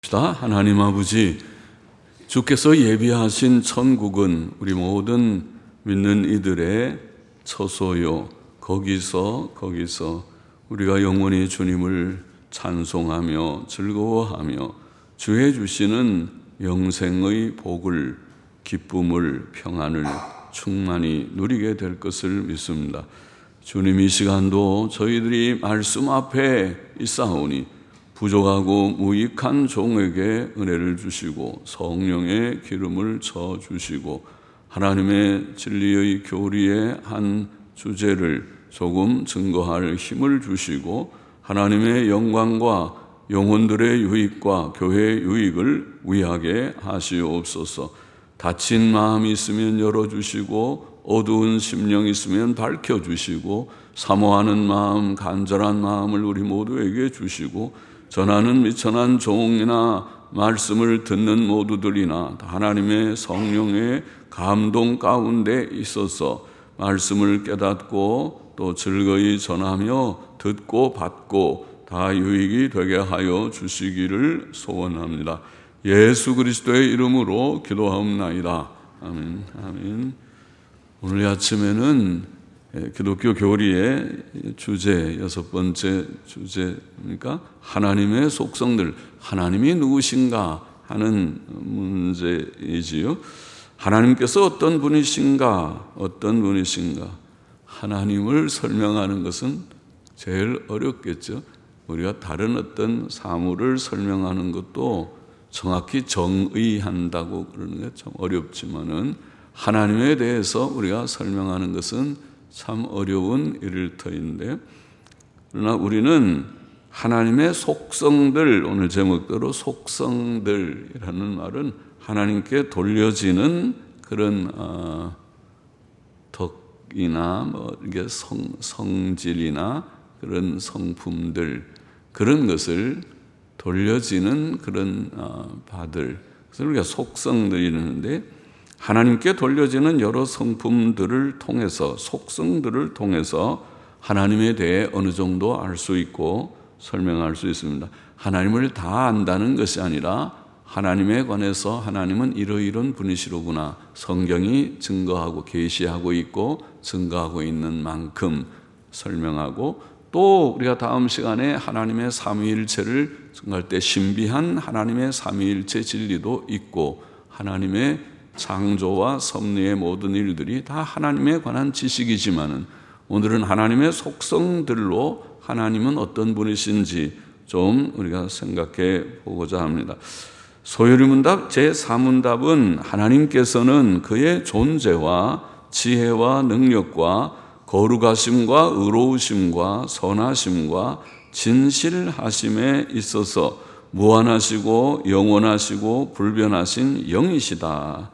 하나님 아버지, 주께서 예비하신 천국은 우리 모든 믿는 이들의 처소요. 거기서 우리가 영원히 주님을 찬송하며 즐거워하며 주의 주시는 영생의 복을, 기쁨을, 평안을 충만히 누리게 될 것을 믿습니다. 주님, 이 시간도 저희들이 말씀 앞에 있사오니 부족하고 무익한 종에게 은혜를 주시고 성령의 기름을 쳐주시고 하나님의 진리의 교리의 한 주제를 조금 증거할 힘을 주시고 하나님의 영광과 영혼들의 유익과 교회의 유익을 위하게 하시옵소서. 닫힌 마음이 있으면 열어주시고 어두운 심령이 있으면 밝혀주시고 사모하는 마음, 간절한 마음을 우리 모두에게 주시고 전하는 미천한 종이나 말씀을 듣는 모두들이나 하나님의 성령의 감동 가운데 있어서 말씀을 깨닫고 또 즐거이 전하며 듣고 받고 다 유익이 되게 하여 주시기를 소원합니다. 예수 그리스도의 이름으로 기도하옵나이다. 아멘. 아멘. 오늘 아침에는 기독교 교리의 주제, 6번째 주제니까 하나님의 속성들, 하나님이 누구신가 하는 문제이지요. 하나님께서 어떤 분이신가? 하나님을 설명하는 것은 제일 어렵겠죠. 우리가 다른 어떤 사물을 설명하는 것도 정확히 정의한다고 그러는 게 참 어렵지만은 하나님에 대해서 우리가 설명하는 것은 참 어려운 일일 터인데, 그러나 우리는 하나님의 속성들, 오늘 제목대로 속성들이라는 말은 하나님께 돌려지는 그런 덕이나 이게 성질이나 그런 성품들, 그런 것을 돌려지는 그런 바들, 그래서 우리가 속성들이 있는데, 하나님께 돌려지는 여러 성품들을 통해서, 속성들을 통해서 하나님에 대해 어느 정도 알 수 있고 설명할 수 있습니다. 하나님을 다 안다는 것이 아니라 하나님에 관해서 하나님은 이러이런 분이시로구나, 성경이 증거하고 계시하고 있고 증거하고 있는 만큼 설명하고, 또 우리가 다음 시간에 하나님의 삼위일체를 증거할 때 신비한 하나님의 삼위일체 진리도 있고, 하나님의 창조와 섭리의 모든 일들이 다 하나님에 관한 지식이지만은 오늘은 하나님의 속성들로 하나님은 어떤 분이신지 좀 우리가 생각해 보고자 합니다. 소요리 문답 제4문답은 하나님께서는 그의 존재와 지혜와 능력과 거룩하심과 의로우심과 선하심과 진실하심에 있어서 무한하시고 영원하시고 불변하신 영이시다.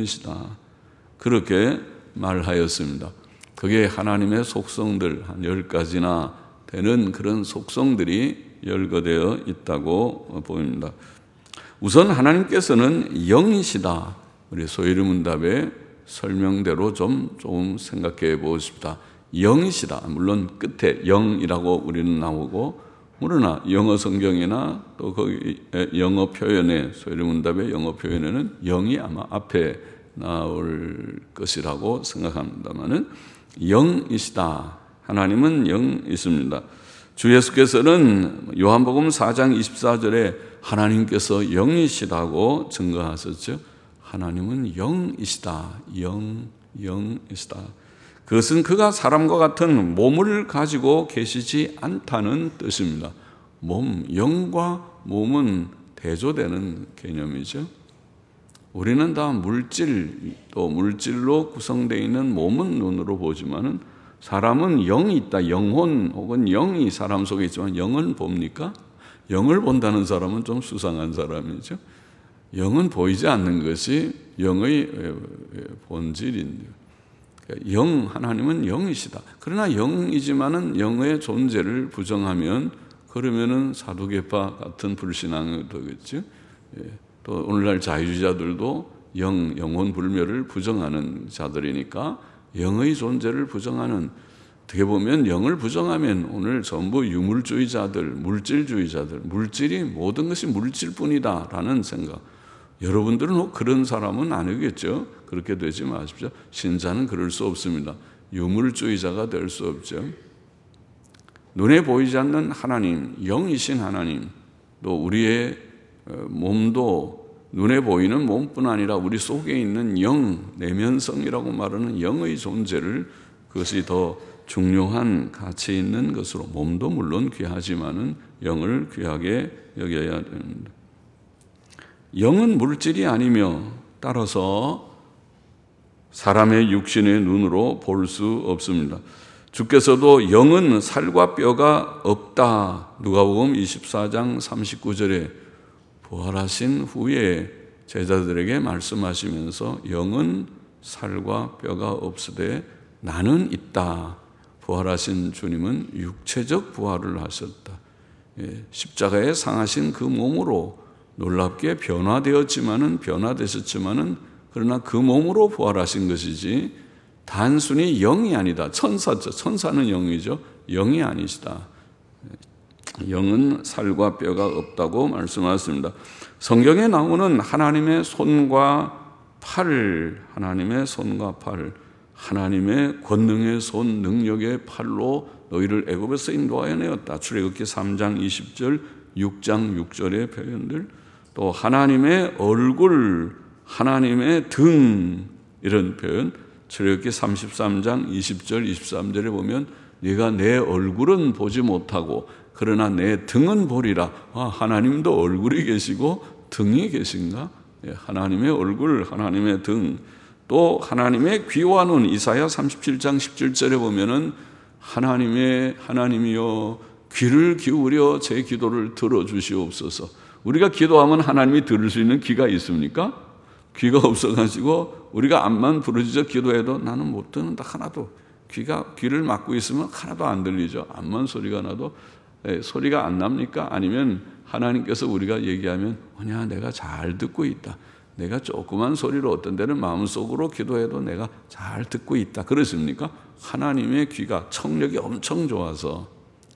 그렇게 말하였습니다. 그게 하나님의 속성들 한 10가지나 되는 그런 속성들이 열거되어 있다고 보입니다. 우선 하나님께서는 영이시다. 우리 소요리 문답의 설명대로 좀 생각해 보십시다. 영이시다. 물론 끝에 영이라고 우리는 나오고, 그러나 영어 성경이나 또 거기 영어 표현에, 소요리 문답의 영어 표현에는 영이 아마 앞에 나올 것이라고 생각합니다만은 영이시다. 하나님은 영이십니다. 주 예수께서는 요한복음 4장 24절에 하나님께서 영이시다고 증거하셨죠. 하나님은 영이시다. 영이시다. 그것은 그가 사람과 같은 몸을 가지고 계시지 않다는 뜻입니다. 영과 몸은 대조되는 개념이죠. 우리는 다 물질, 또 물질로 구성되어 있는 몸은 눈으로 보지만은 사람은 영이 있다. 영혼 혹은 영이 사람 속에 있지만 영은 봅니까? 영을 본다는 사람은 좀 수상한 사람이죠. 영은 보이지 않는 것이 영의 본질인데요. 하나님은 영이시다. 그러나 영이지만은 영의 존재를 부정하면 그러면은 사두개파 같은 불신앙이 되겠죠. 또 오늘날 자유주의자들도 영혼 불멸을 부정하는 자들이니까 영의 존재를 부정하는, 어떻게 보면 영을 부정하면 오늘 전부 유물주의자들, 물질주의자들, 물질이 모든 것이 물질뿐이다 라는 생각. 여러분들은 그런 사람은 아니겠죠. 그렇게 되지 마십시오. 신자는 그럴 수 없습니다. 유물주의자가 될 수 없죠. 눈에 보이지 않는 하나님, 영이신 하나님, 또 우리의 몸도 눈에 보이는 몸뿐 아니라 우리 속에 있는 영, 내면성이라고 말하는 영의 존재를, 그것이 더 중요한 가치 있는 것으로, 몸도 물론 귀하지만은 영을 귀하게 여겨야 됩니다. 영은 물질이 아니며 따라서 사람의 육신의 눈으로 볼 수 없습니다. 주께서도 영은 살과 뼈가 없다. 누가복음 24장 39절에 부활하신 후에 제자들에게 말씀하시면서 영은 살과 뼈가 없으되 나는 있다. 부활하신 주님은 육체적 부활을 하셨다. 십자가에 상하신 그 몸으로 놀랍게 변화되셨지만은 그러나 그 몸으로 부활하신 것이지 단순히 영이 아니다. 천사죠. 천사는 영이죠. 영이 아니시다. 영은 살과 뼈가 없다고 말씀하셨습니다. 성경에 나오는 하나님의 손과 팔, 하나님의 권능의 손, 능력의 팔로 너희를 애굽에서 인도하여 내었다. 출애굽기 3장 20절, 6장 6절의 표현들, 또 하나님의 얼굴, 하나님의 등, 이런 표현, 출애굽기 33장 20절, 23절에 보면 네가 내 얼굴은 보지 못하고 그러나 내 등은 보리라. 하나님도 얼굴이 계시고 등이 계신가? 하나님의 얼굴, 하나님의 등, 또 하나님의 귀와 눈, 이사야 37장 17절에 보면은 하나님이여 귀를 기울여 제 기도를 들어주시옵소서. 우리가 기도하면 하나님이 들을 수 있는 귀가 있습니까? 귀가 없어가지고 우리가 앞만 부르짖어 기도해도 나는 못 듣는다. 하나도 귀를 막고 있으면 하나도 안 들리죠. 앞만 소리가 나도 소리가 안 납니까? 아니면 하나님께서 우리가 얘기하면 내가 잘 듣고 있다. 내가 조그만 소리로 어떤 데는 마음속으로 기도해도 내가 잘 듣고 있다. 그렇습니까? 하나님의 귀가 청력이 엄청 좋아서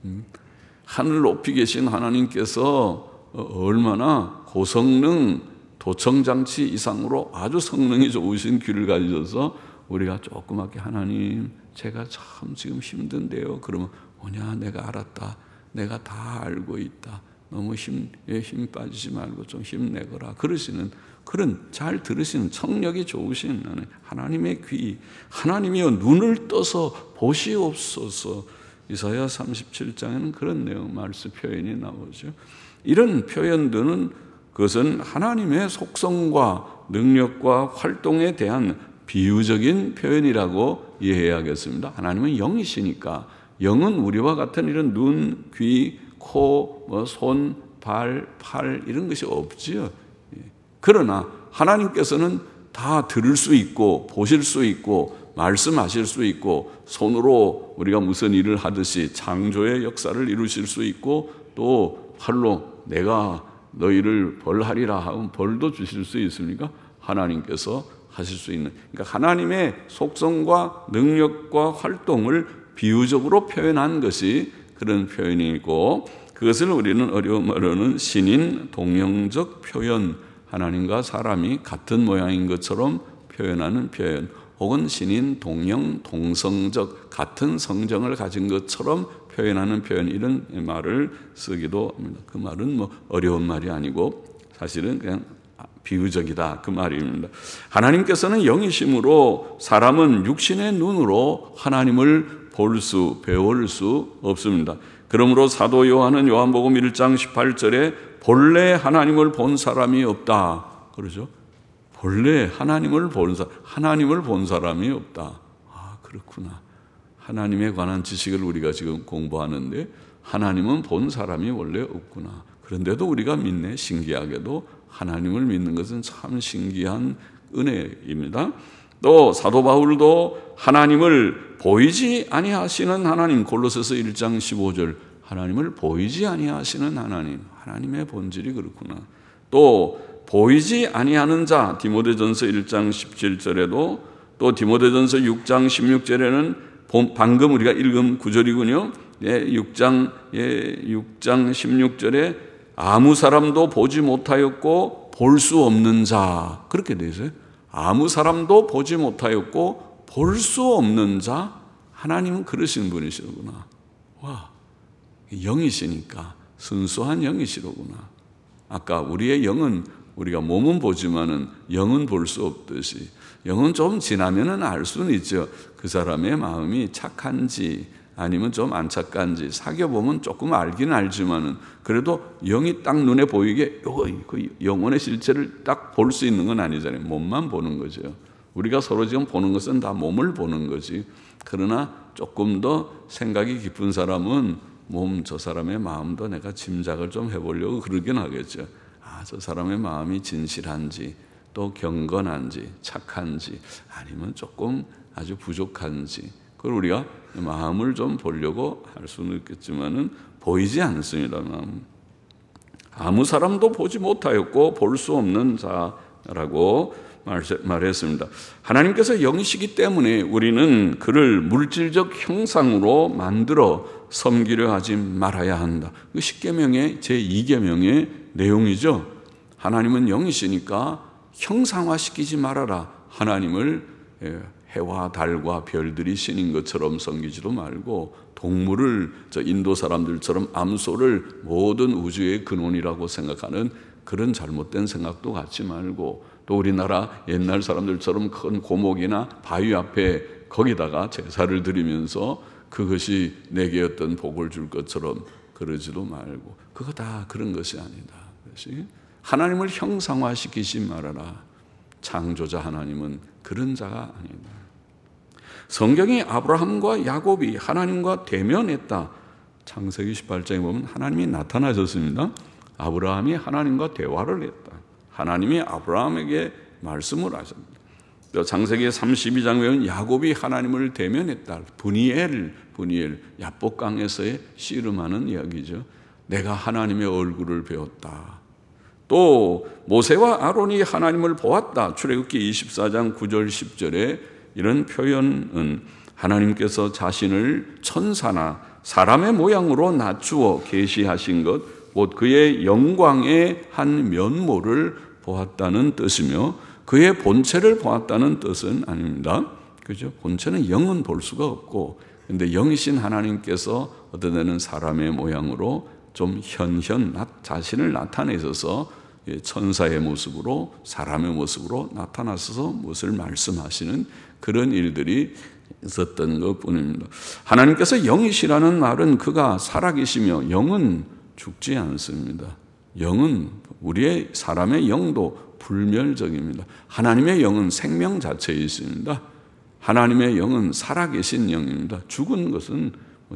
하늘 높이 계신 하나님께서 얼마나 고성능 도청장치 이상으로 아주 성능이 좋으신 귀를 가지셔서 우리가 조그맣게 하나님 제가 참 지금 힘든데요. 그러면 내가 알았다. 내가 다 알고 있다. 너무 힘 빠지지 말고 좀 힘내거라. 그러시는 그런 잘 들으시는 청력이 좋으신 하나님의 귀, 하나님이여 눈을 떠서 보시옵소서. 이사야 37장에는 그런 내용 말씀 표현이 나오죠. 이런 표현들은 그것은 하나님의 속성과 능력과 활동에 대한 비유적인 표현이라고 이해해야겠습니다. 하나님은 영이시니까 영은 우리와 같은 이런 눈, 귀, 코, 손, 발, 팔 이런 것이 없지요. 그러나 하나님께서는 다 들을 수 있고 보실 수 있고 말씀하실 수 있고 손으로 우리가 무슨 일을 하듯이 창조의 역사를 이루실 수 있고 또 팔로 내가 너희를 벌하리라 하면 벌도 주실 수 있습니까? 하나님께서 하실 수 있는, 그러니까 하나님의 속성과 능력과 활동을 비유적으로 표현한 것이 그런 표현이고, 그것을 우리는 어려움으로는 신인 동형적 표현, 하나님과 사람이 같은 모양인 것처럼 표현하는 표현, 혹은 신인 동형 동성적 같은 성정을 가진 것처럼 표현하는 표현, 이런 말을 쓰기도 합니다. 그 말은 어려운 말이 아니고 사실은 그냥 비유적이다 그 말입니다. 하나님께서는 영이심으로 사람은 육신의 눈으로 하나님을 배울 수 없습니다. 그러므로 사도 요한은 요한복음 1장 18절에 본래 하나님을 본 사람이 없다 그러죠. 본래 하나님을 본 사람이 없다. 그렇구나. 하나님에 관한 지식을 우리가 지금 공부하는데 하나님은 본 사람이 원래 없구나. 그런데도 우리가 믿네. 신기하게도 하나님을 믿는 것은 참 신기한 은혜입니다. 또 사도 바울도 하나님을 보이지 아니하시는 하나님, 골로새서 1장 15절, 하나님을 보이지 아니하시는 하나님, 하나님의 본질이 그렇구나. 또 보이지 아니하는 자, 디모데전서 1장 17절에도 또 디모데전서 6장 16절에는 방금 우리가 읽은 구절이군요. 6장 16절에 아무 사람도 보지 못하였고 볼 수 없는 자, 그렇게 되어 있어요. 아무 사람도 보지 못하였고 볼 수 없는 자, 하나님은 그러신 분이시로구나. 와, 영이시니까 순수한 영이시로구나. 아까 우리의 영은 우리가 몸은 보지만은 영은 볼 수 없듯이, 영은 좀 지나면은 알 수는 있죠. 그 사람의 마음이 착한지 아니면 좀 안 착한지 사귀어보면 조금 알긴 알지만은 그래도 영이 딱 눈에 보이게 그 영혼의 실체를 딱 볼 수 있는 건 아니잖아요. 몸만 보는 거죠. 우리가 서로 지금 보는 것은 다 몸을 보는 거지. 그러나 조금 더 생각이 깊은 사람은 저 사람의 마음도 내가 짐작을 좀 해보려고 그러긴 하겠죠. 저 사람의 마음이 진실한지, 또 경건한지, 착한지, 아니면 조금 아주 부족한지, 그걸 우리가 마음을 좀 보려고 할 수는 있겠지만은 보이지 않습니다. 마음. 아무 사람도 보지 못하였고 볼 수 없는 자라고 말했습니다. 하나님께서 영이시기 때문에 우리는 그를 물질적 형상으로 만들어 섬기려 하지 말아야 한다. 그 십계명의 제2계명의 내용이죠. 하나님은 영이시니까 형상화시키지 말아라. 하나님을 해와 달과 별들이 신인 것처럼 섬기지도 말고, 동물을 인도 사람들처럼 암소를 모든 우주의 근원이라고 생각하는 그런 잘못된 생각도 갖지 말고, 또 우리나라 옛날 사람들처럼 큰 고목이나 바위 앞에 거기다가 제사를 드리면서 그것이 내게 어떤 복을 줄 것처럼 그러지도 말고, 그거 다 그런 것이 아니다. 그것이 하나님을 형상화시키지 말아라. 창조자 하나님은 그런 자가 아니다. 성경이 아브라함과 야곱이 하나님과 대면했다. 창세기 18장에 보면 하나님이 나타나셨습니다. 아브라함이 하나님과 대화를 했다. 하나님이 아브라함에게 말씀을 하셨다. 창세기 32장에 보면 야곱이 하나님을 대면했다. 브니엘, 야복강에서의 씨름하는 이야기죠. 내가 하나님의 얼굴을 배웠다. 또 모세와 아론이 하나님을 보았다. 출애굽기 24장 9절 10절에 이런 표현은 하나님께서 자신을 천사나 사람의 모양으로 낮추어 계시하신 것, 곧 그의 영광의 한 면모를 보았다는 뜻이며 그의 본체를 보았다는 뜻은 아닙니다. 그죠? 본체는 영은 볼 수가 없고, 근데 영이신 하나님께서 어떤 데는 사람의 모양으로 좀 자신을 나타내셔서 천사의 모습으로, 사람의 모습으로 나타나셔서 무엇을 말씀하시는 그런 일들이 있었던 것뿐입니다. 하나님께서 영이시라는 말은 그가 살아계시며 영은 죽지 않습니다. 영은 우리의 사람의 영도 불멸적입니다. 하나님의 영은 생명 자체에 있습니다. 하나님의 영은 살아계신 영입니다. 죽은 것은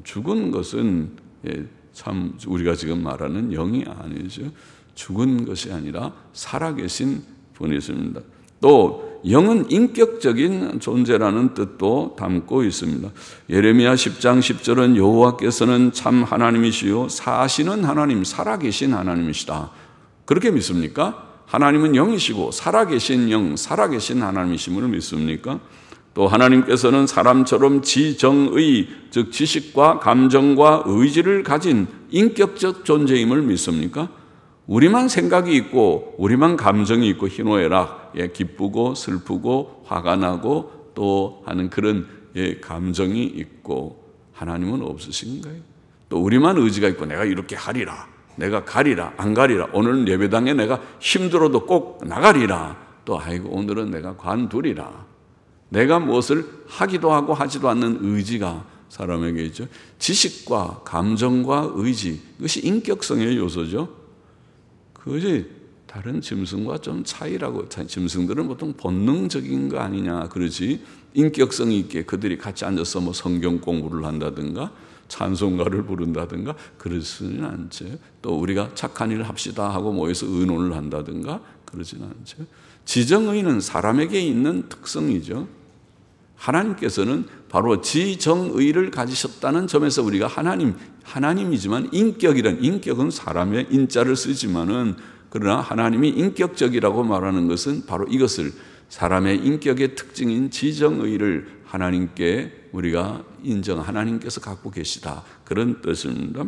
참 우리가 지금 말하는 영이 아니죠. 죽은 것이 아니라 살아계신 분이십니다. 또 영은 인격적인 존재라는 뜻도 담고 있습니다. 예레미야 10장 10절은 여호와께서는 참 하나님이시요 사시는 하나님, 살아계신 하나님이시다. 그렇게 믿습니까? 하나님은 영이시고 살아계신 영, 살아계신 하나님이심을 믿습니까? 또 하나님께서는 사람처럼 지정의, 즉 지식과 감정과 의지를 가진 인격적 존재임을 믿습니까? 우리만 생각이 있고 우리만 감정이 있고 희노애락, 기쁘고 슬프고 화가 나고 또 하는 그런 감정이 있고 하나님은 없으신가요? 또 우리만 의지가 있고 내가 이렇게 하리라, 내가 가리라, 안 가리라, 오늘 예배당에 내가 힘들어도 꼭 나가리라, 또 아이고 오늘은 내가 관두리라, 내가 무엇을 하기도 하고 하지도 않는 의지가 사람에게 있죠. 지식과 감정과 의지, 그것이 인격성의 요소죠. 그것이 다른 짐승과 좀 차이라고. 짐승들은 보통 본능적인 거 아니냐 그러지, 인격성이 있게 그들이 같이 앉아서 뭐 성경 공부를 한다든가 찬송가를 부른다든가 그러지는 않죠. 또 우리가 착한 일을 합시다 하고 모여서 의논을 한다든가 그러지는 않죠. 지정의는 사람에게 있는 특성이죠. 하나님께서는 바로 지정의를 가지셨다는 점에서 우리가 하나님이지만 인격은 사람의 인자를 쓰지만은, 그러나 하나님이 인격적이라고 말하는 것은 바로 이것을 사람의 인격의 특징인 지정의를 하나님께 우리가 하나님께서 갖고 계시다. 그런 뜻입니다.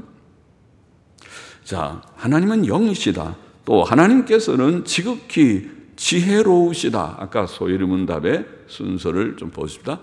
자, 하나님은 영이시다. 또 하나님께서는 지극히 지혜로우시다. 아까 소위문답의 순서를 좀 보십시다.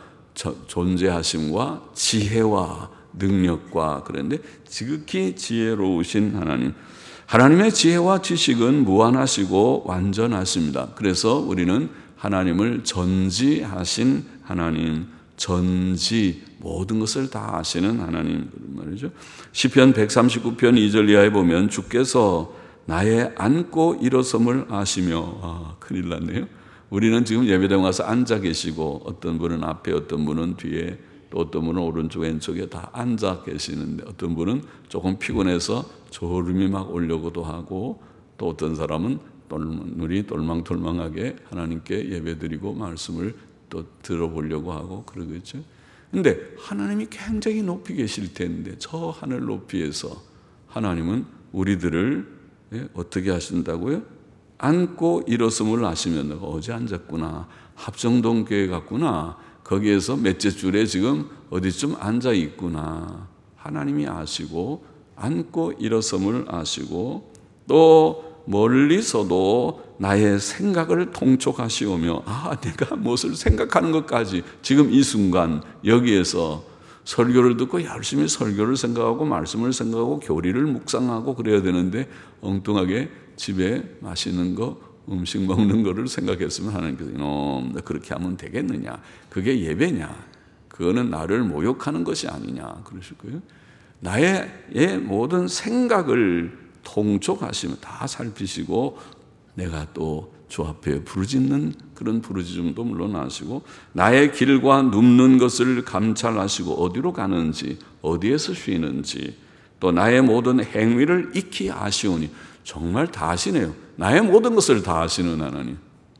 존재하심과 지혜와 능력과 그런데 지극히 지혜로우신 하나님. 하나님의 지혜와 지식은 무한하시고 완전하십니다. 그래서 우리는 하나님을 전지하신 하나님, 전지 모든 것을 다 아시는 하나님 말이죠. 시편 139편 2절 이하에 보면 주께서 나의 앉고 일어섬을 아시며, 큰일 났네요. 우리는 지금 예배당 와서 앉아 계시고 어떤 분은 앞에 어떤 분은 뒤에 또 어떤 분은 오른쪽 왼쪽에 다 앉아 계시는데 어떤 분은 조금 피곤해서 졸음이 막 오려고도 하고 또 어떤 사람은 눈이 똘망똘망하게 하나님께 예배드리고 말씀을 또 들어보려고 하고 그러겠죠. 근데 하나님이 굉장히 높이 계실 텐데 저 하늘 높이에서 하나님은 우리들을 어떻게 하신다고요? 앉고 일어섬을 아시면 내가 어제 앉았구나. 합정동 교회 갔구나. 거기에서 몇째 줄에 지금 어디쯤 앉아 있구나. 하나님이 아시고 앉고 일어섬을 아시고 또 멀리서도 나의 생각을 통촉하시오며 내가 무엇을 생각하는 것까지 지금 이 순간 여기에서 설교를 듣고 열심히 설교를 생각하고 말씀을 생각하고 교리를 묵상하고 그래야 되는데 엉뚱하게 집에 맛있는 거 음식 먹는 거를 생각했으면 하나님께서 그렇게 하면 되겠느냐. 그게 예배냐. 그거는 나를 모욕하는 것이 아니냐. 그러실 거예요. 나의 모든 생각을 통촉하시면 다 살피시고 내가 또 주 앞에 부르짖는 그런 부르짖음도 물론 아시고 나의 길과 눕는 것을 감찰하시고 어디로 가는지 어디에서 쉬는지 또 나의 모든 행위를 익히 아시오니 정말 다 아시네요. 나의 모든 것을 다 아시는 하나님.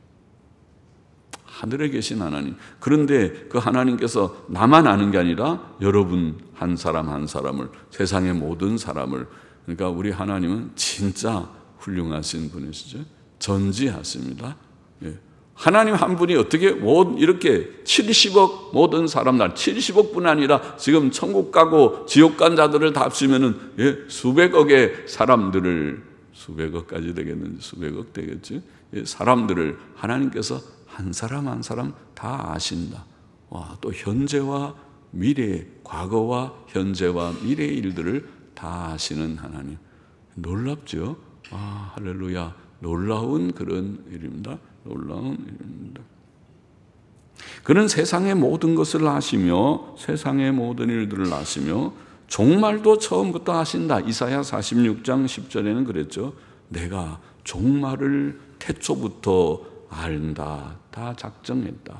하늘에 계신 하나님. 그런데 그 하나님께서 나만 아는 게 아니라 여러분 한 사람 한 사람을 세상의 모든 사람을 그러니까 우리 하나님은 진짜 훌륭하신 분이시죠. 전지하십니다. 하나님 한 분이 어떻게 이렇게 70억 모든 사람들 70억뿐 아니라 지금 천국 가고 지옥 간 자들을 다 합치면은 수백억의 사람들을 수백억까지 되겠는지 수백억 되겠지. 사람들을 하나님께서 한 사람 한 사람 다 아신다. 또 현재와 미래, 과거와 현재와 미래의 일들을 다 아시는 하나님. 놀랍죠? 할렐루야. 놀라운 그런 일입니다. 놀라운 일입니다. 그는 세상의 모든 것을 아시며 세상의 모든 일들을 아시며 종말도 처음부터 아신다. 이사야 46장 10절에는 그랬죠. 내가 종말을 태초부터 알다. 다 작정했다.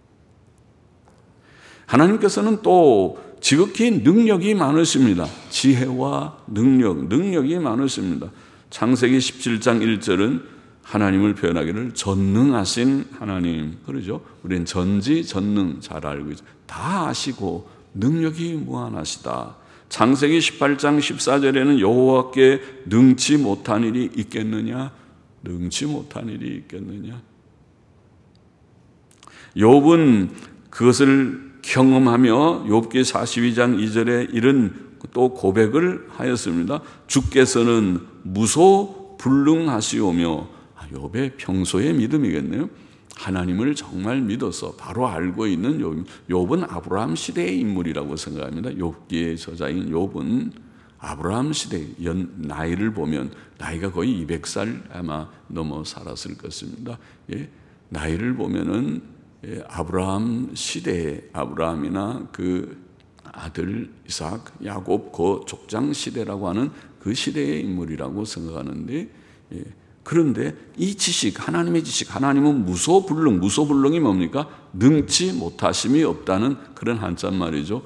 하나님께서는 또 지극히 능력이 많으십니다. 지혜와 능력이 많으십니다. 창세기 17장 1절은 하나님을 표현하기를 전능하신 하나님. 그러죠? 우리는 전지전능 잘 알고 있죠. 다 아시고 능력이 무한하시다. 창세기 18장 14절에는 여호와께 능치 못한 일이 있겠느냐? 능치 못한 일이 있겠느냐? 욥은 그것을 경험하며 욥기 42장 2절에 이런 또 고백을 하였습니다. 주께서는 무소불능하시오며 욥의 평소의 믿음이겠네요. 하나님을 정말 믿어서 바로 알고 있는 욥은 아브라함 시대의 인물이라고 생각합니다. 욥기의 저자인 욥은 아브라함 시대 나이를 보면 나이가 거의 200살 아마 넘어 살았을 것입니다. 나이를 보면은 아브라함 시대에 아브라함이나 그 아들 이삭, 야곱 그 족장 시대라고 하는 그 시대의 인물이라고 생각하는데 그런데 이 지식, 하나님의 지식, 하나님은 무소불능이 뭡니까? 능치 못하심이 없다는 그런 한자말이죠.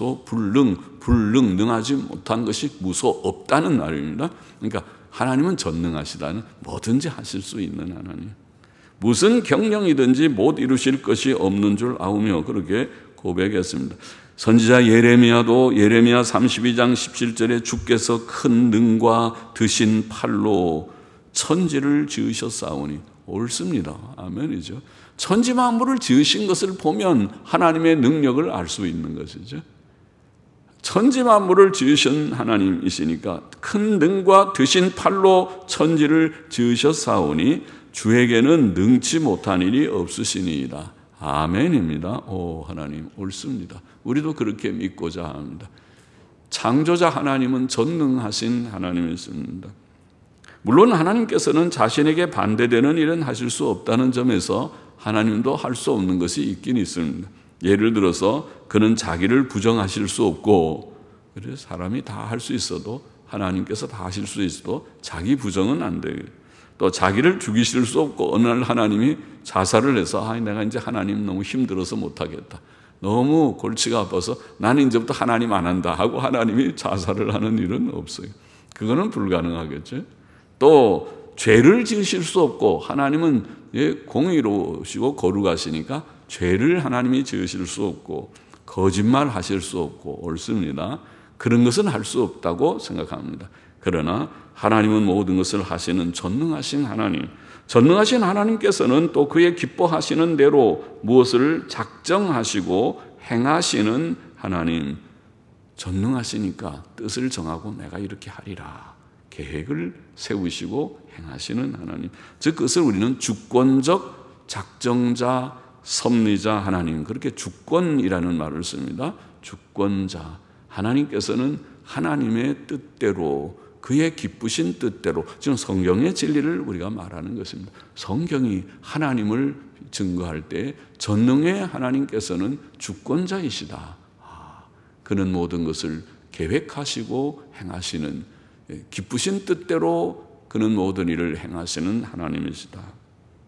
능하지 못한 것이 없다는 말입니다. 그러니까 하나님은 전능하시다는 뭐든지 하실 수 있는 하나님. 무슨 경영이든지 못 이루실 것이 없는 줄 아우며 그렇게 고백했습니다. 선지자 예레미야도 예레미야 32장 17절에 주께서 큰 능과 드신 팔로 천지를 지으셨사오니 옳습니다. 아멘이죠. 천지 만물을 지으신 것을 보면 하나님의 능력을 알 수 있는 것이죠. 천지 만물을 지으신 하나님이시니까 큰 능과 드신 팔로 천지를 지으셨사오니 주에게는 능치 못한 일이 없으시니이다. 아멘입니다. 오, 하나님 옳습니다. 우리도 그렇게 믿고자 합니다. 창조자 하나님은 전능하신 하나님이십니다. 물론 하나님께서는 자신에게 반대되는 일은 하실 수 없다는 점에서 하나님도 할 수 없는 것이 있긴 있습니다. 예를 들어서 그는 자기를 부정하실 수 없고, 그래서 사람이 다 할 수 있어도, 하나님께서 다 하실 수 있어도 자기 부정은 안 돼요. 또 자기를 죽이실 수 없고, 어느 날 하나님이 자살을 해서 내가 이제 하나님 너무 힘들어서 못하겠다, 너무 골치가 아파서 나는 이제부터 하나님 안 한다 하고 하나님이 자살을 하는 일은 없어요. 그거는 불가능하겠죠. 또 죄를 지으실 수 없고, 하나님은 공의로우시고 거룩하시니까 죄를 하나님이 지으실 수 없고 거짓말 하실 수 없고 옳습니다. 그런 것은 할 수 없다고 생각합니다. 그러나 하나님은 모든 것을 하시는 전능하신 하나님, 전능하신 하나님께서는 또 그의 기뻐하시는 대로 무엇을 작정하시고 행하시는 하나님, 전능하시니까 뜻을 정하고 내가 이렇게 하리라 계획을 세우시고 행하시는 하나님, 즉 그것을 우리는 주권적 작정자, 섭리자 하나님, 그렇게 주권이라는 말을 씁니다. 주권자 하나님께서는 하나님의 뜻대로, 그의 기쁘신 뜻대로, 지금 성경의 진리를 우리가 말하는 것입니다. 성경이 하나님을 증거할 때 전능의 하나님께서는 주권자이시다. 그는 모든 것을 계획하시고 행하시는, 기쁘신 뜻대로 그는 모든 일을 행하시는 하나님이시다.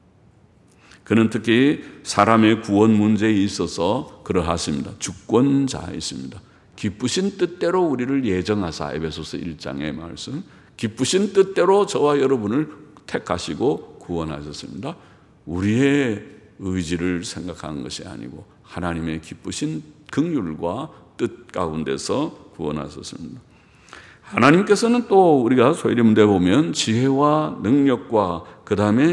그는 특히 사람의 구원 문제에 있어서 그러하십니다. 주권자이십니다. 기쁘신 뜻대로 우리를 예정하사, 에베소서 1장의 말씀, 기쁘신 뜻대로 저와 여러분을 택하시고 구원하셨습니다. 우리의 의지를 생각하는 것이 아니고 하나님의 기쁘신 긍휼과 뜻 가운데서 구원하셨습니다. 하나님께서는 또 우리가 소리문대 보면 지혜와 능력과 그 다음에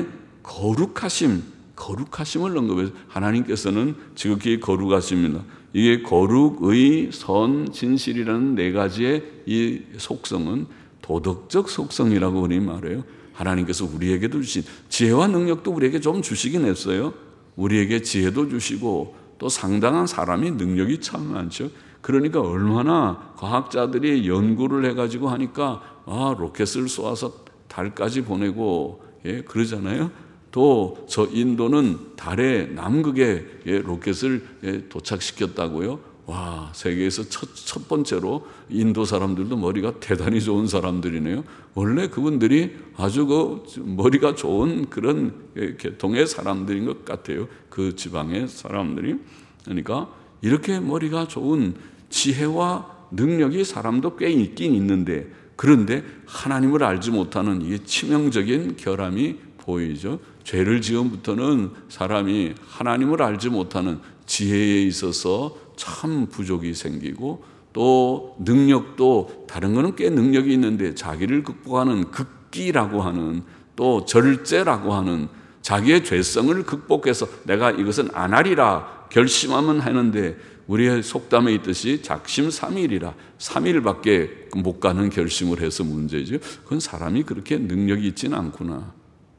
거룩하심을 언급해서 하나님께서는 지극히 거룩하십니다. 이게 거룩의 선, 진실이라는 네 가지의 이 속성은 도덕적 속성이라고 우리 말해요. 하나님께서 우리에게도 주신 지혜와 능력도 우리에게 좀 주시긴 했어요. 우리에게 지혜도 주시고 또 상당한 사람이 능력이 참 많죠. 그러니까 얼마나 과학자들이 연구를 해가지고 하니까 로켓을 쏘아서 달까지 보내고 그러잖아요. 또 저 인도는 달의 남극에 로켓을 도착시켰다고요. 와, 세계에서 첫 번째로 인도 사람들도 머리가 대단히 좋은 사람들이네요. 원래 그분들이 아주 머리가 좋은 그런 계통의 사람들인 것 같아요. 그 지방의 사람들이. 그러니까 이렇게 머리가 좋은 지혜와 능력이 사람도 꽤 있긴 있는데, 그런데 하나님을 알지 못하는 이게 치명적인 결함이 보이죠. 죄를 지음부터는 사람이 하나님을 알지 못하는 지혜에 있어서 참 부족이 생기고, 또 능력도 다른 거는 꽤 능력이 있는데 자기를 극복하는 극기라고 하는, 또 절제라고 하는, 자기의 죄성을 극복해서 내가 이것은 안 하리라 결심하면 하는데, 우리의 속담에 있듯이 작심삼일이라 3일밖에 못 가는 결심을 해서 문제죠. 그건 사람이 그렇게 능력이 있지는 않구나.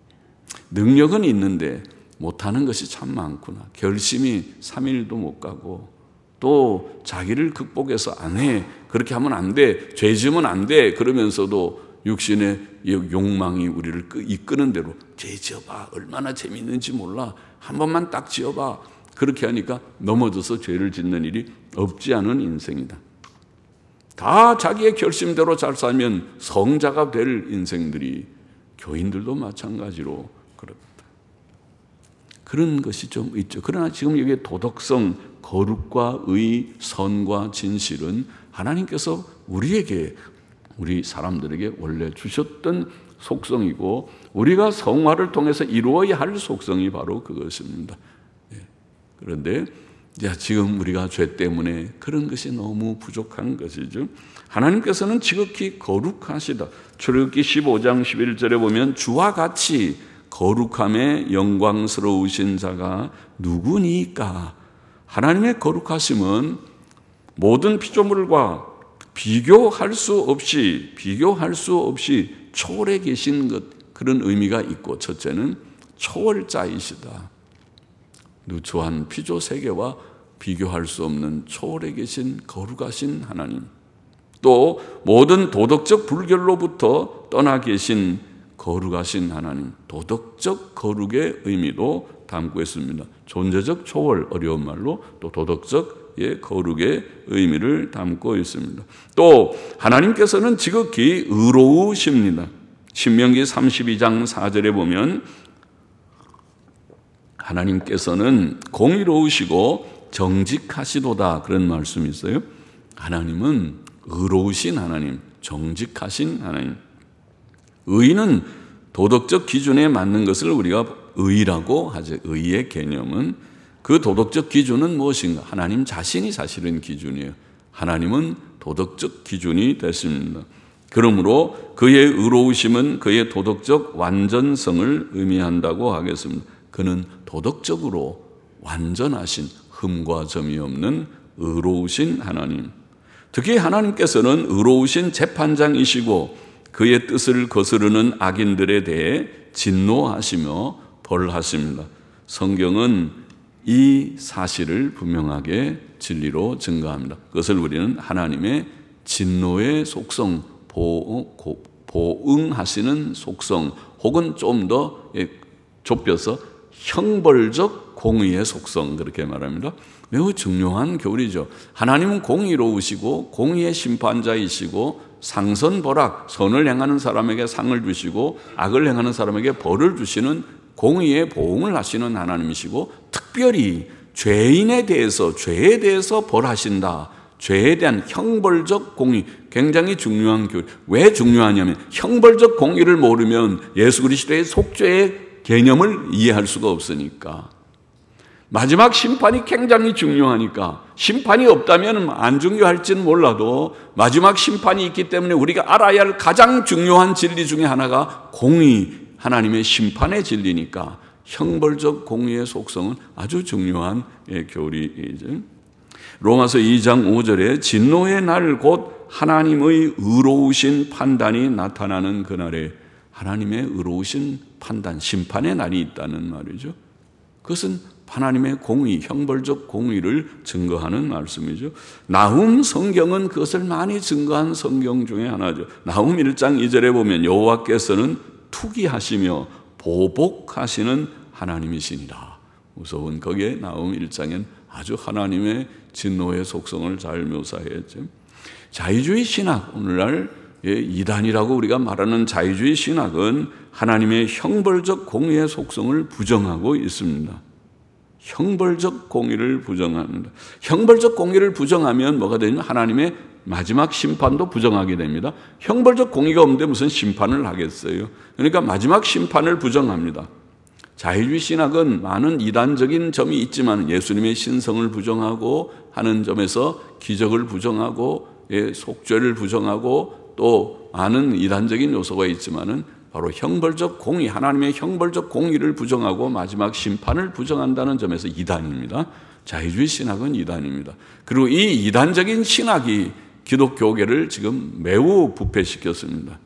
능력은 있는데 못하는 것이 참 많구나. 결심이 3일도 못 가고, 또 자기를 극복해서 안 해, 그렇게 하면 안 돼, 죄 지으면 안 돼, 그러면서도 육신의 욕망이 우리를 이끄는 대로 죄 지어봐, 얼마나 재미있는지 몰라, 한 번만 딱 지어봐, 그렇게 하니까 넘어져서 죄를 짓는 일이 없지 않은 인생이다. 다 자기의 결심대로 잘 살면 성자가 될 인생들이, 교인들도 마찬가지로 그렇다. 그런 것이 좀 있죠. 그러나 지금 여기에 도덕성, 거룩과 의, 선과 진실은 하나님께서 우리에게, 우리 사람들에게 원래 주셨던 속성이고, 우리가 성화를 통해서 이루어야 할 속성이 바로 그것입니다. 그런데 지금 우리가 죄 때문에 그런 것이 너무 부족한 것이죠. 하나님께서는 지극히 거룩하시다. 출애굽기 15장 11절에 보면 주와 같이 거룩함에 영광스러우신 자가 누구니까? 하나님의 거룩하심은 모든 피조물과 비교할 수 없이 초월해 계신 것, 그런 의미가 있고, 첫째는 초월자이시다. 누추한 피조 세계와 비교할 수 없는 초월해 계신 거룩하신 하나님, 또 모든 도덕적 불결로부터 떠나 계신 거룩하신 하나님, 도덕적 거룩의 의미도 담고 있습니다. 존재적 초월, 어려운 말로, 또 도덕적 거룩의 의미를 담고 있습니다. 또 하나님께서는 지극히 의로우십니다. 신명기 32장 4절에 보면 하나님께서는 공의로우시고 정직하시도다, 그런 말씀이 있어요. 하나님은 의로우신 하나님, 정직하신 하나님. 의는 도덕적 기준에 맞는 것을 우리가 의라고 하죠. 의의 개념은, 그 도덕적 기준은 무엇인가? 하나님 자신이 사실은 기준이에요. 하나님은 도덕적 기준이 되십니다. 그러므로 그의 의로우심은 그의 도덕적 완전성을 의미한다고 하겠습니다. 그는 도덕적으로 완전하신, 흠과 점이 없는 의로우신 하나님. 특히 하나님께서는 의로우신 재판장이시고 그의 뜻을 거스르는 악인들에 대해 진노하시며 벌하십니다. 성경은 이 사실을 분명하게 진리로 증거합니다. 그것을 우리는 하나님의 진노의 속성, 보응하시는 속성, 혹은 좀 더 좁혀서 형벌적 공의의 속성, 그렇게 말합니다. 매우 중요한 교리죠. 하나님은 공의로우시고 공의의 심판자이시고 상선벌악, 선을 행하는 사람에게 상을 주시고 악을 행하는 사람에게 벌을 주시는 공의의 보응을 하시는 하나님이시고, 특별히 죄에 대해서 벌하신다. 죄에 대한 형벌적 공의, 굉장히 중요한 교리. 왜 중요하냐면 형벌적 공의를 모르면 예수 그리스도의 속죄의 개념을 이해할 수가 없으니까. 마지막 심판이 굉장히 중요하니까. 심판이 없다면 안 중요할지는 몰라도 마지막 심판이 있기 때문에 우리가 알아야 할 가장 중요한 진리 중에 하나가 공의, 하나님의 심판의 진리니까 형벌적 공의의 속성은 아주 중요한 교리이죠. 로마서 2장 5절에 진노의 날 곧 하나님의 의로우신 판단이 나타나는 그날에, 하나님의 의로우신 판단, 심판의 날이 있다는 말이죠. 그것은 하나님의 공의, 형벌적 공의를 증거하는 말씀이죠. 나훔 성경은 그것을 많이 증거한 성경 중에 하나죠. 나훔 1장 2절에 보면 여호와께서는 투기하시며 보복하시는 하나님이시니라. 무서운, 거기에 나훔 1장엔 아주 하나님의 진노의 속성을 잘 묘사했죠. 자유주의 신학, 오늘날 이단이라고 우리가 말하는 자유주의 신학은 하나님의 형벌적 공의의 속성을 부정하고 있습니다. 형벌적 공의를 부정합니다. 형벌적 공의를 부정하면 뭐가 되냐면 하나님의 마지막 심판도 부정하게 됩니다. 형벌적 공의가 없는데 무슨 심판을 하겠어요? 그러니까 마지막 심판을 부정합니다. 자유주의 신학은 많은 이단적인 점이 있지만 예수님의 신성을 부정하고 하는 점에서 기적을 부정하고 속죄를 부정하고 또 많은 이단적인 요소가 있지만은 바로 형벌적 공의, 하나님의 형벌적 공의를 부정하고 마지막 심판을 부정한다는 점에서 이단입니다. 자유주의 신학은 이단입니다. 그리고 이 이단적인 신학이 기독교계를 지금 매우 부패시켰습니다.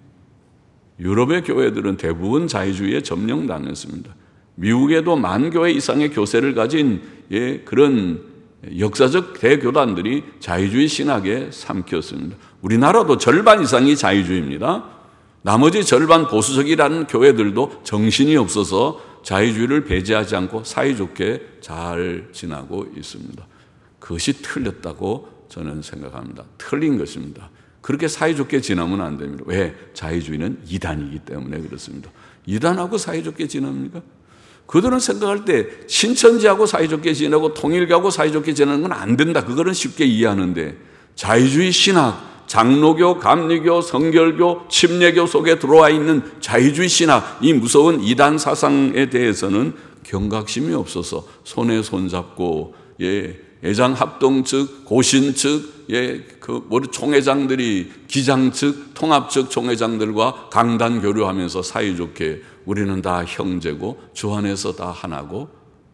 유럽의 교회들은 대부분 자유주의에 점령당했습니다. 미국에도 10,000교회 이상의 교세를 가진 그런 역사적 대교단들이 자유주의 신학에 삼켰습니다. 우리나라도 절반 이상이 자유주의입니다. 나머지 절반 보수적이라는 교회들도 정신이 없어서 자유주의를 배제하지 않고 사이좋게 잘 지나고 있습니다. 그것이 틀렸다고 저는 생각합니다. 틀린 것입니다. 그렇게 사이좋게 지나면 안 됩니다. 왜? 자유주의는 이단이기 때문에 그렇습니다. 이단하고 사이좋게 지납니까? 그들은 생각할 때 신천지하고 사이좋게 지내고 통일교하고 사이좋게 지내는 건 안 된다. 그거는 쉽게 이해하는데 자유주의 신학, 장로교, 감리교, 성결교, 침례교 속에 들어와 있는 자유주의 신학, 이 무서운 이단 사상에 대해서는 경각심이 없어서 손에 손잡고 애장 합동 측, 고신 측의 그 총회장들이 기장 측, 통합 측 총회장들과 강단 교류하면서 사이좋게 우리는 다 형제고 주 안에서 다 하나고,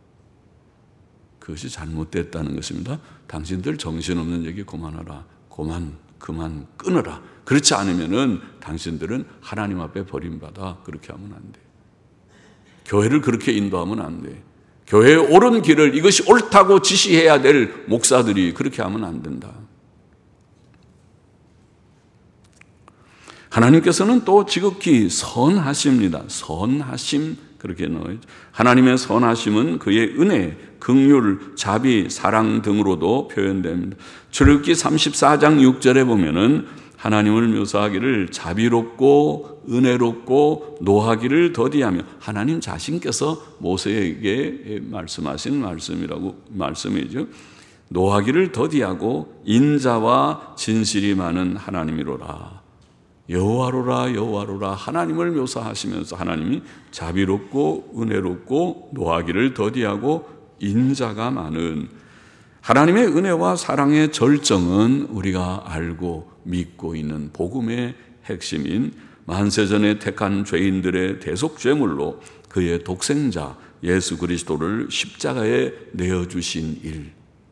그것이 잘못됐다는 것입니다. 당신들 정신없는 얘기 그만하라. 그만 끊어라. 그렇지 않으면은 당신들은 하나님 앞에 버림받아. 그렇게 하면 안 돼. 교회를 그렇게 인도하면 안 돼. 교회의 옳은 길을, 이것이 옳다고 지시해야 될 목사들이 그렇게 하면 안 된다. 하나님께서는 또 지극히 선하십니다. 선하심, 그렇게 넣어요. 하나님의 선하심은 그의 은혜, 긍휼, 자비, 사랑 등으로도 표현됩니다. 출애굽기 34장 6절에 보면은 하나님을 묘사하기를 자비롭고 은혜롭고 노하기를 더디하며, 하나님 자신께서 모세에게 말씀하신 말씀이죠. 노하기를 더디하고 인자와 진실이 많은 하나님이로라. 여호와로라 여호와로라, 하나님을 묘사하시면서 하나님이 자비롭고 은혜롭고 노하기를 더디하고 인자가 많은, 하나님의 은혜와 사랑의 절정은 우리가 알고 믿고 있는 복음의 핵심인 만세전에 택한 죄인들의 대속죄물로 그의 독생자 예수 그리스도를 십자가에 내어주신 일,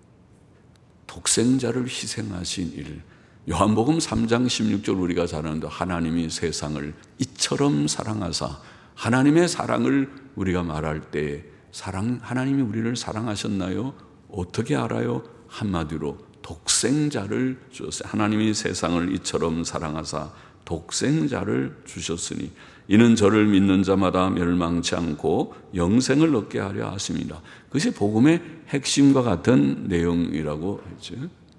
독생자를 희생하신 일. 요한복음 3장 16절 우리가 잘 아는데, 하나님이 세상을 이처럼 사랑하사, 하나님의 사랑을 우리가 말할 때 하나님이 우리를 사랑하셨나요? 어떻게 알아요? 한마디로 독생자를 주셨어요. 하나님이 세상을 이처럼 사랑하사 독생자를 주셨으니 이는 저를 믿는 자마다 멸망치 않고 영생을 얻게 하려 하십니다. 그것이 복음의 핵심과 같은 내용이라고 했죠.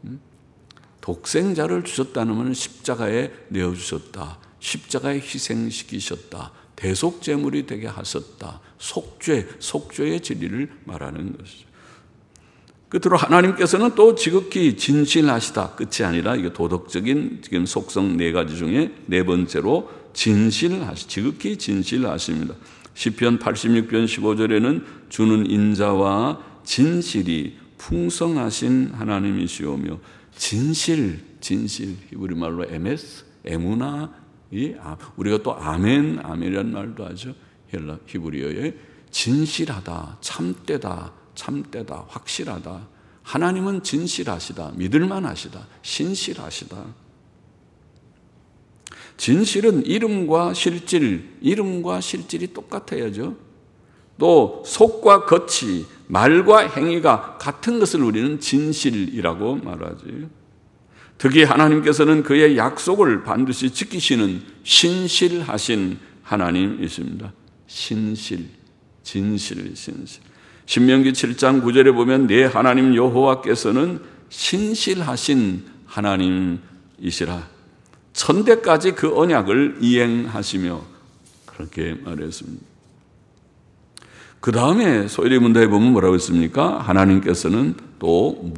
독생자를 주셨다는 것은 십자가에 내어주셨다, 십자가에 희생시키셨다, 대속제물이 되게 하셨다, 속죄의 진리를 말하는 것이죠. 끝으로 하나님께서는 또 지극히 진실하시다. 끝이 아니라 이게 도덕적인 지금 속성 네 가지 중에 네 번째로 지극히 진실하십니다. 시편 86편 15절에는 주는 인자와 진실이 풍성하신 하나님이시오며, 진실, 히브리말로 에메스, 에무나, 우리가 또 아멘이라는 말도 하죠. 히브리어에 진실하다, 참되다, 확실하다. 하나님은 진실하시다, 믿을만하시다, 신실하시다. 진실은 이름과 실질이 똑같아야죠. 또 속과 겉이, 말과 행위가 같은 것을 우리는 진실이라고 말하지. 특히 하나님께서는 그의 약속을 반드시 지키시는 신실하신 하나님이십니다. 진실. 신명기 7장 9절에 보면 내 하나님 여호와께서는 신실하신 하나님이시라. 천대까지 그 언약을 이행하시며, 그렇게 말했습니다. 그 다음에 소위 문답에 보면 뭐라고 했습니까? 하나님께서는 또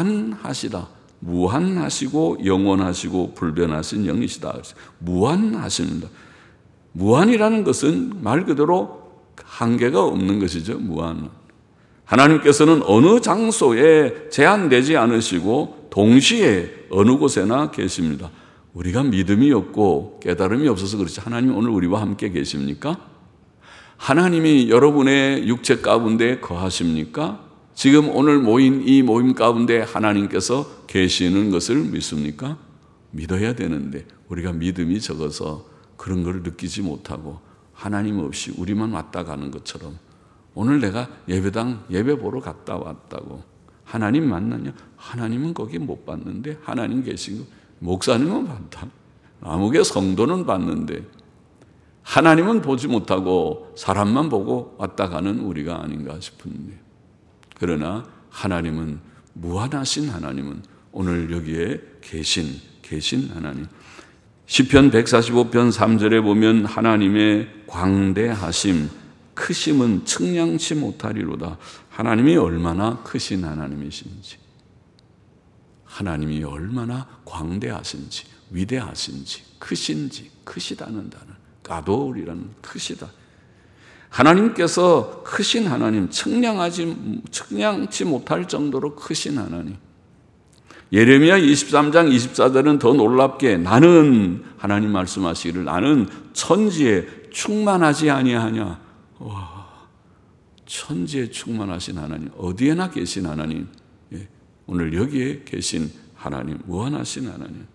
무한하시고 영원하시고 불변하신 영이시다. 무한하십니다. 무한이라는 것은 말 그대로 한계가 없는 것이죠. 무한. 하나님께서는 어느 장소에 제한되지 않으시고 동시에 어느 곳에나 계십니다. 우리가 믿음이 없고 깨달음이 없어서 그렇지, 하나님 오늘 우리와 함께 계십니까? 하나님이 여러분의 육체 가운데 거하십니까? 지금 오늘 모인 이 모임 가운데 하나님께서 계시는 것을 믿습니까? 믿어야 되는데 우리가 믿음이 적어서 그런 걸 느끼지 못하고 하나님 없이 우리만 왔다 가는 것처럼, 오늘 내가 예배당 예배 보러 갔다 왔다고 하나님 만났냐? 하나님은 거기 못 봤는데 하나님 계신 거, 목사님은 봤다, 아무개 성도는 봤는데 하나님은 보지 못하고 사람만 보고 왔다 가는 우리가 아닌가 싶은데, 그러나 하나님은, 무한하신 하나님은 오늘 여기에 계신 하나님. 시편 145편 3절에 보면 하나님의 광대하심, 크심은 측량치 못하리로다. 하나님이 얼마나 크신 하나님이신지, 하나님이 얼마나 광대하신지, 위대하신지, 크신지, 크시다는 단어, 까돌이라는 크시다. 하나님께서 크신 하나님, 측량치 못할 정도로 크신 하나님. 예레미야 23장 24절은 더 놀랍게 나는 하나님 말씀하시기를 나는 천지에 충만하지 아니하냐. 와, 천지에 충만하신 하나님, 어디에나 계신 하나님, 오늘 여기에 계신 하나님, 무한하신 하나님.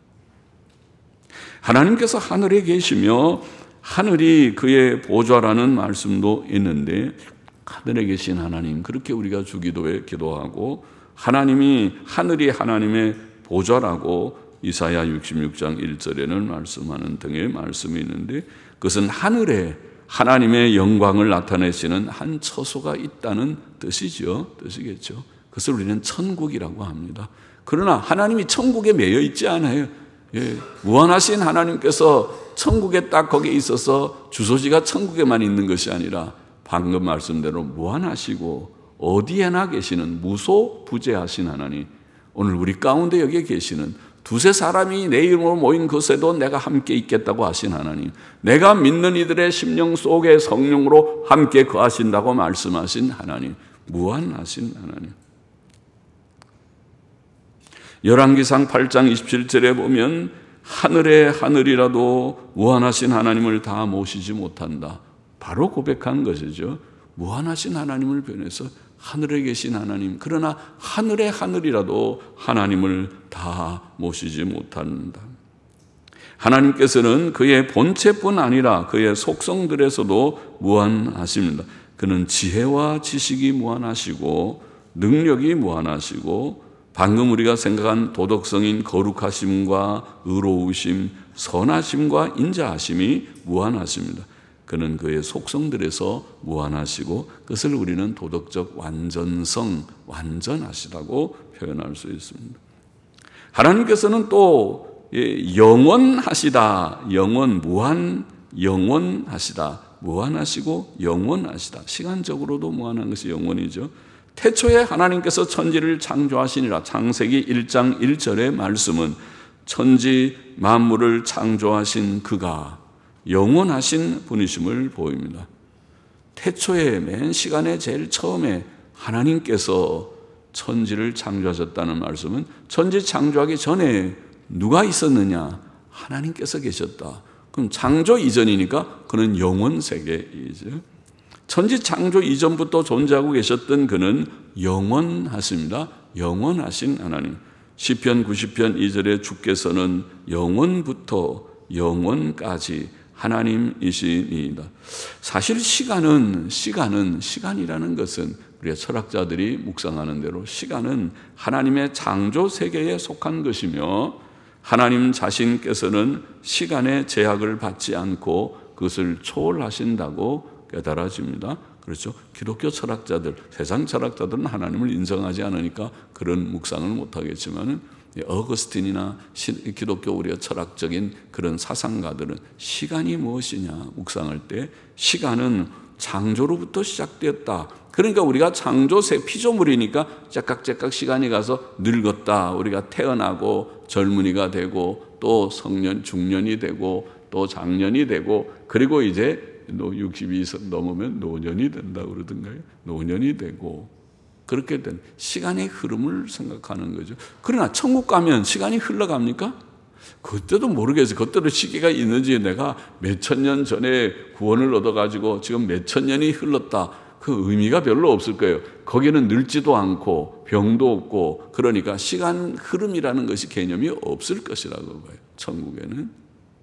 하나님께서 하늘에 계시며 하늘이 그의 보좌라는 말씀도 있는데 하늘에 계신 하나님, 그렇게 우리가 주기도에 기도하고 하나님이 하늘이 하나님의 보좌라고 이사야 66장 1절에는 말씀하는 등의 말씀이 있는데 그것은 하늘에 하나님의 영광을 나타내시는 한 처소가 있다는 뜻이겠죠. 그것을 우리는 천국이라고 합니다. 그러나 하나님이 천국에 매여 있지 않아요. 무한하신 하나님께서 천국에 딱 거기에 있어서 주소지가 천국에만 있는 것이 아니라 방금 말씀대로 무한하시고 어디에나 계시는 무소부재하신 하나님, 오늘 우리 가운데 여기에 계시는 두세 사람이 내 이름으로 모인 곳에도 내가 함께 있겠다고 하신 하나님, 내가 믿는 이들의 심령 속에 성령으로 함께 거하신다고 말씀하신 하나님, 무한하신 하나님. 열왕기상 8장 27절에 보면 하늘의 하늘이라도 무한하신 하나님을 다 모시지 못한다. 바로 고백한 것이죠. 무한하신 하나님을 변해서 하늘에 계신 하나님, 그러나 하늘의 하늘이라도 하나님을 다 모시지 못한다. 하나님께서는 그의 본체뿐 아니라 그의 속성들에서도 무한하십니다. 그는 지혜와 지식이 무한하시고 능력이 무한하시고 방금 우리가 생각한 도덕성인 거룩하심과 의로우심, 선하심과 인자하심이 무한하십니다. 그는 그의 속성들에서 무한하시고 그것을 우리는 도덕적 완전성, 완전하시다고 표현할 수 있습니다. 하나님께서는 또 영원하시다, 영원하시다, 무한하시고 영원하시다. 시간적으로도 무한한 것이 영원이죠. 태초에 하나님께서 천지를 창조하시니라. 창세기 1장 1절의 말씀은 천지 만물을 창조하신 그가 영원하신 분이심을 보입니다. 태초에 맨 시간에 제일 처음에 하나님께서 천지를 창조하셨다는 말씀은 천지 창조하기 전에 누가 있었느냐? 하나님께서 계셨다. 그럼 창조 이전이니까 그는 영원 세계이죠. 천지 창조 이전부터 존재하고 계셨던 그는 영원하십니다. 영원하신 하나님. 시편 90편 2절에 주께서는 영원부터 영원까지 하나님이시니이다. 사실 시간이라는 것은 우리가 철학자들이 묵상하는 대로 시간은 하나님의 창조 세계에 속한 것이며 하나님 자신께서는 시간의 제약을 받지 않고 그것을 초월하신다고 깨달아집니다. 그렇죠? 기독교 철학자들, 세상 철학자들은 하나님을 인정하지 않으니까 그런 묵상을 못하겠지만 어거스틴이나 기독교 우리가 철학적인 그런 사상가들은 시간이 무엇이냐 묵상할 때 시간은 창조로부터 시작되었다. 그러니까 우리가 창조세 피조물이니까 째깍째깍 시간이 가서 늙었다. 우리가 태어나고 젊은이가 되고 또 성년, 중년이 되고 또 장년이 되고 그리고 이제 60이 넘으면 노년이 된다 그러던가요? 노년이 되고 그렇게 된 시간의 흐름을 생각하는 거죠. 그러나 천국 가면 시간이 흘러갑니까? 그때도 모르겠어요. 그때도 시기가 있는지 내가 몇천 년 전에 구원을 얻어가지고 지금 몇천 년이 흘렀다. 그 의미가 별로 없을 거예요. 거기는 늙지도 않고 병도 없고 그러니까 시간 흐름이라는 것이 개념이 없을 것이라고 봐요. 천국에는.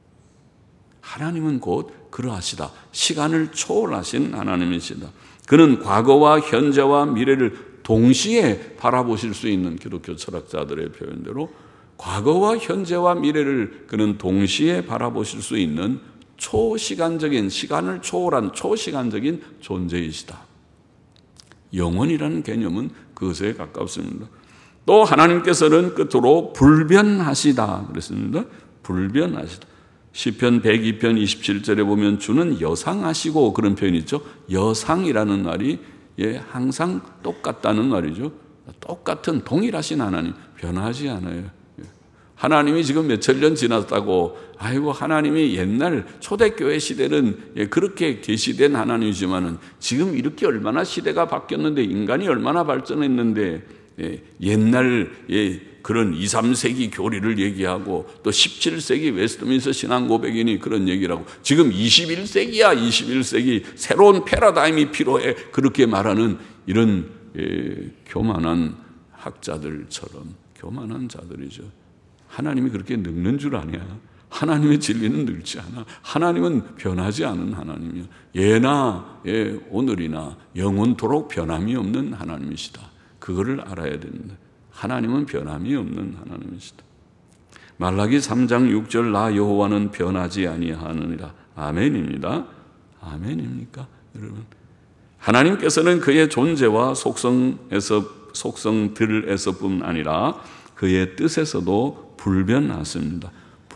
하나님은 곧 그러하시다. 시간을 초월하신 하나님이시다. 그는 과거와 현재와 미래를 동시에 바라보실 수 있는 기독교 철학자들의 표현대로 과거와 현재와 미래를 그는 동시에 바라보실 수 있는 초시간적인 시간을 초월한 초시간적인 존재이시다. 영원이라는 개념은 그것에 가깝습니다. 또 하나님께서는 끝으로 불변하시다 그랬습니다. 불변하시다. 시편 102편 27절에 보면 주는 여상하시고 그런 표현이 있죠. 여상이라는 말이 항상 똑같다는 말이죠. 똑같은 동일하신 하나님, 변하지 않아요. 하나님이 지금 몇천 년 지났다고 아이고 하나님이 옛날 초대교회 시대는 그렇게 계시된 하나님이지만은 지금 이렇게 얼마나 시대가 바뀌었는데 인간이 얼마나 발전했는데 옛날 그런 2, 3세기 교리를 얘기하고 또 17세기 웨스트민스터 신앙고백이니 그런 얘기를 하고 지금 21세기야 21세기 새로운 패러다임이 필요해 그렇게 말하는 이런 교만한 학자들처럼 교만한 자들이죠. 하나님이 그렇게 늙는 줄 아냐? 하나님의 진리는 늙지 않아. 하나님은 변하지 않은 하나님이요. 예나 오늘이나 영원토록 변함이 없는 하나님이시다. 그거를 알아야 됩니다. 하나님은 변함이 없는 하나님이시다. 말라기 3장 6절 나 여호와는 변하지 아니하느니라. 아멘입니다. 아멘입니까? 여러분 하나님께서는 그의 존재와 속성들에서뿐 아니라 그의 뜻에서도 불변하십니다.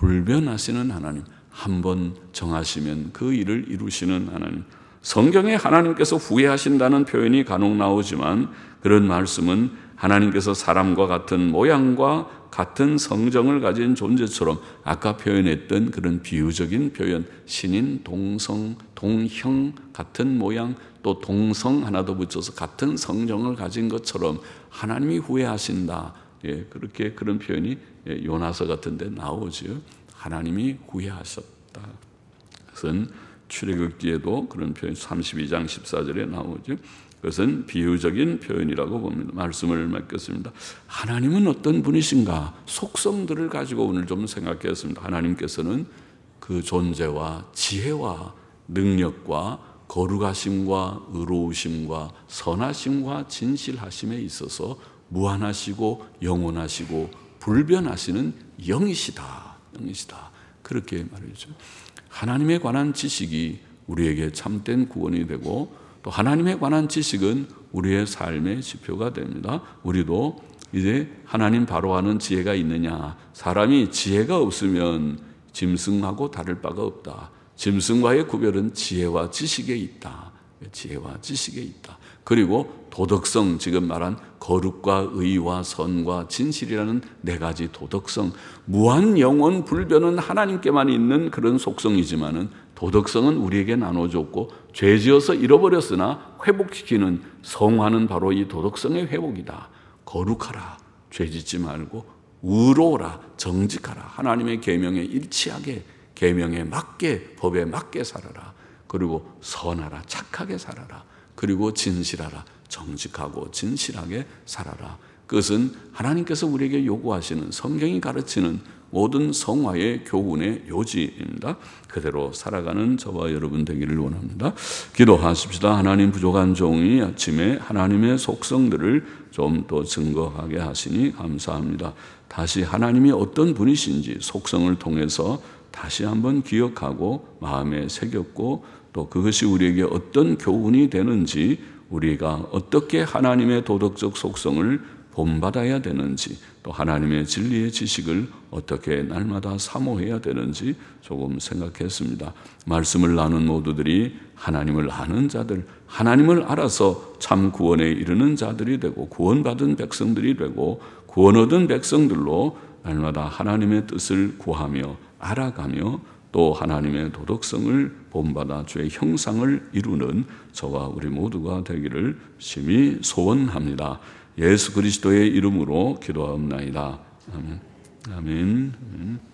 불변하시는 하나님, 한번 정하시면 그 일을 이루시는 하나님. 성경에 하나님께서 후회하신다는 표현이 간혹 나오지만 그런 말씀은 하나님께서 사람과 같은 모양과 같은 성정을 가진 존재처럼 아까 표현했던 그런 비유적인 표현, 신인, 동성, 동형, 같은 모양, 또 동성 하나 더 붙여서 같은 성정을 가진 것처럼 하나님이 후회하신다. 그렇게 그런 표현이 요나서 같은 데 나오죠. 하나님이 후회하셨다. 그것은 출애굽기에도 그런 표현 32장 14절에 나오죠. 그것은 비유적인 표현이라고 봅니다. 말씀을 맺겠습니다. 하나님은 어떤 분이신가? 속성들을 가지고 오늘 좀 생각했습니다. 하나님께서는 그 존재와 지혜와 능력과 거룩하심과 의로우심과 선하심과 진실하심에 있어서 무한하시고 영원하시고 불변하시는 영이시다. 영이시다. 그렇게 말이죠. 하나님에 관한 지식이 우리에게 참된 구원이 되고 또 하나님에 관한 지식은 우리의 삶의 지표가 됩니다. 우리도 이제 하나님 바로 아는 지혜가 있느냐. 사람이 지혜가 없으면 짐승하고 다를 바가 없다. 짐승과의 구별은 지혜와 지식에 있다. 지혜와 지식에 있다. 그리고 도덕성, 지금 말한 거룩과 의와 선과 진실이라는 네 가지 도덕성, 무한 영원 불변은 하나님께만 있는 그런 속성이지만은 도덕성은 우리에게 나눠줬고 죄지어서 잃어버렸으나 회복시키는 성화는 바로 이 도덕성의 회복이다. 거룩하라, 죄짓지 말고 의로워라, 정직하라, 하나님의 계명에 일치하게 계명에 맞게 법에 맞게 살아라. 그리고 선하라, 착하게 살아라. 그리고 진실하라, 정직하고 진실하게 살아라. 그것은 하나님께서 우리에게 요구하시는 성경이 가르치는 모든 성화의 교훈의 요지입니다. 그대로 살아가는 저와 여러분 되기를 원합니다. 기도하십시다. 하나님 부족한 종이 아침에 하나님의 속성들을 좀 더 증거하게 하시니 감사합니다. 다시 하나님이 어떤 분이신지 속성을 통해서 다시 한번 기억하고 마음에 새겼고 또 그것이 우리에게 어떤 교훈이 되는지 우리가 어떻게 하나님의 도덕적 속성을 본받아야 되는지 또 하나님의 진리의 지식을 어떻게 날마다 사모해야 되는지 조금 생각했습니다. 말씀을 나눈 모두들이 하나님을 아는 자들, 하나님을 알아서 참 구원에 이르는 자들이 되고 구원받은 백성들이 되고 구원 얻은 백성들로 날마다 하나님의 뜻을 구하며 알아가며 또 하나님의 도덕성을 본받아 주의 형상을 이루는 저와 우리 모두가 되기를 심히 소원합니다. 예수 그리스도의 이름으로 기도하옵나이다. 아멘. 아멘.